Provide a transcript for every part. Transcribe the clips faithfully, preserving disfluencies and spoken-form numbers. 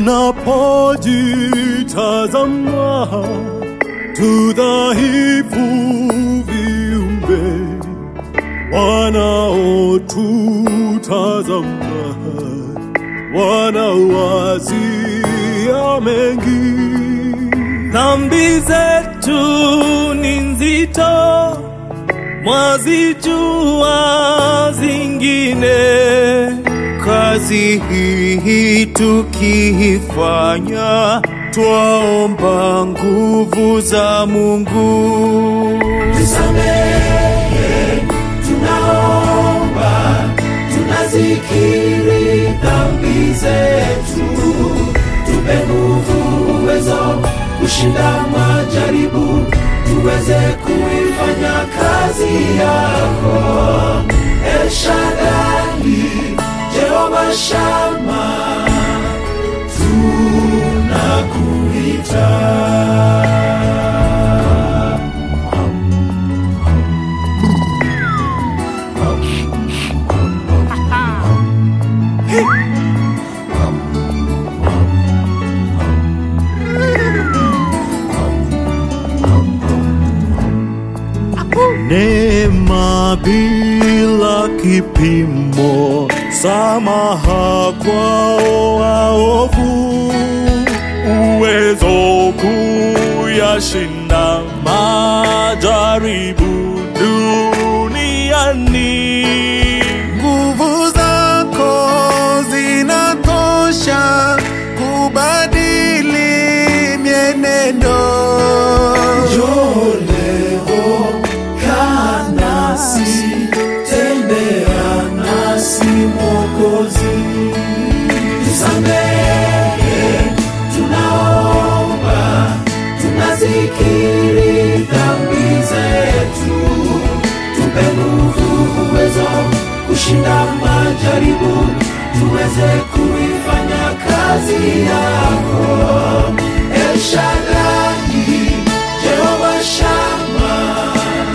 tunapojitazama tudhaifu viumbe wanaotutazama wanawazia mengi. Dhambi zetu ni nzito, mwazijua zingine. Kazi hii tukifanya, twaomba nguvu za Mungu. Tusamehe, tunaomba, tunazikiri dhambi zetu. Tupe nguvu, uwezo kushinda majaribu, tuweze kuifanya kazi yako. El Shaddai, Jehova Shammah, tunakuita. Neema bila kipimo, samaha kwao waovu, uwezo kuyashinda majaribu duniani. Nguvu zako zinatosha kubadili mienendo. Tembea nasi Mwokozi. Tusamehe, tunaomba, tunazikiri dhambi zetu. Tupe nguvu, uwezo kushinda majaribu, tuweze kuifanya kazi yako. El Shaddai, Jehova Shammah,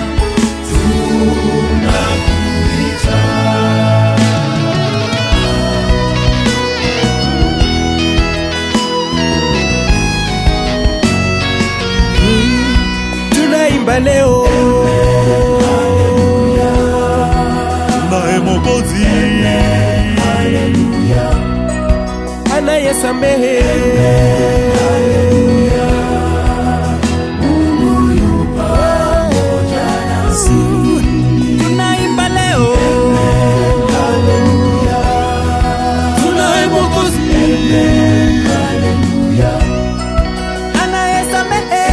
tunaimba leo naye Mwokozi anayesamehe. Tunaimba leo tunaye Mwokozi anayesamehe.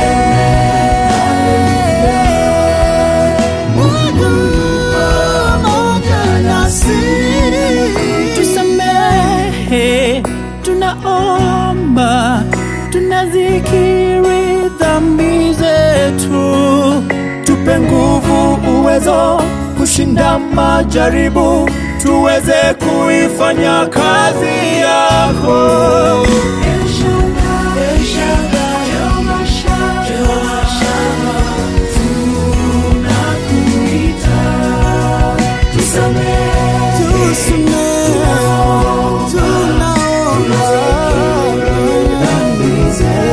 Tusamehe, tunaomba, tunazikiri dhambi zetu. Tupe nguvu, uwezo kushinda majaribu, tuweze kuifanya kazi yako. tunaomba,